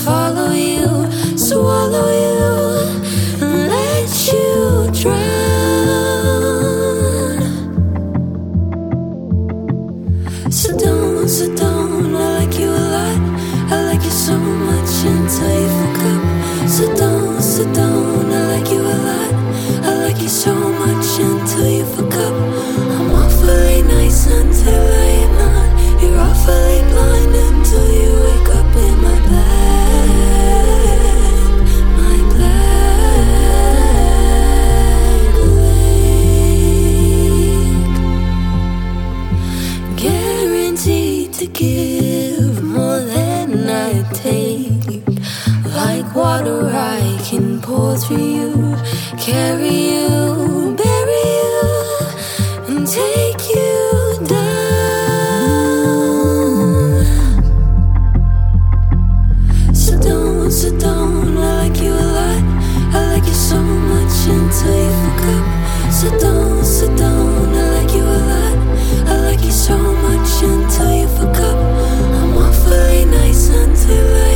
follow you, swallow you, and let you drown. So don't, I like you a lot. I like you so much until you fuck up. So don't, I like you a lot. I like you so much until you fuck up. I'm awfully nice until I am not. You're awfully blind until you wake up in my black lake. Guaranteed to give more than I take. Like water I can pour through you, carry you, bury you, and take you down. So don't, I like you a lot. I like you so much until you fuck up. So don't, I like you a lot. I like you so much until you fuck up. I'm awfully nice until I